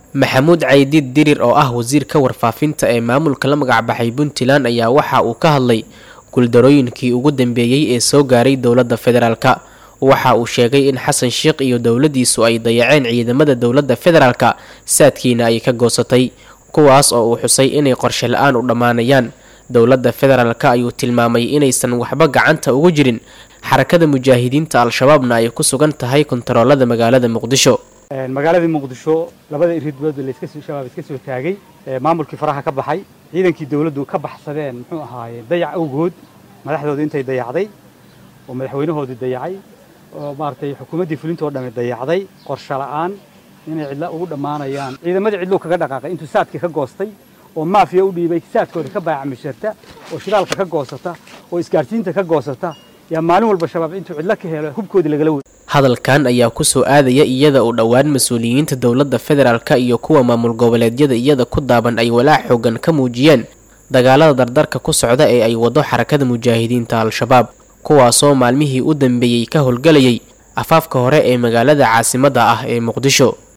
maxamuud caydiid dirir oo ah wasiirka warfaafinta ee maamulka la magacbaxay Puntland ayaa waxa uu ka hadlay guuldarooyinkii ugu dambeeyay ee soo gaaray dowladda federaalka. waxa uu sheegay in Xasan Sheekh iyo dowladiisu ay dayaceen ciidamada dowladda federaalka saadkiina ay ka goosatay, kuwaas oo uu xusay inay qorshe la'aan u dhamaanayaan. dowladda federaalka ayuu tilmaamay inaysan waxba gacanta ugu jirin xarakada mujaahidiinta al-shabaabna ay ku sugan tahay kontaroolada magaalada Muqdisho. magaalada Muqdisho labada iridbood la iska soo taagay maamulkii faraha ka baxay ciidankii dawladdu ka baxsadeen muxuu ahaayay dayac awgood madaxdooda intay dayacday oo madaxweynahoodu dayacay oo maartay xukuumadii fulintooda dhamay dayacday qorshe la'aan inay cidla ugu dhamaanayaan ciidamadii cidlo kaga dhaqaaqay intuu saadkii ka goostay oo maafiya u dhiibay saadkooda ka baacamisharta oo shidaalka ka goosata oo isgaarsiinta ka goosata yaa maalin walba shabaab intuu cidla ka helo hubkoodii lagala wada. hadalkan ayaa ku soo aadaya iyada oo dhawaan mas'uuliyiinta dowladda federaalka iyo kuwa maamul goboleedyada iyada ku daaban ay walaac xooggan ka muujiyeen dagaalada dardarka ku socda ee ay wado xarakada mujaahidiinta al-shabaab, kuwaasoo maalmihii u dambeeyay ka howlgalayay afaafka hore ee magaalada caasimadda ah ee Muqdisho.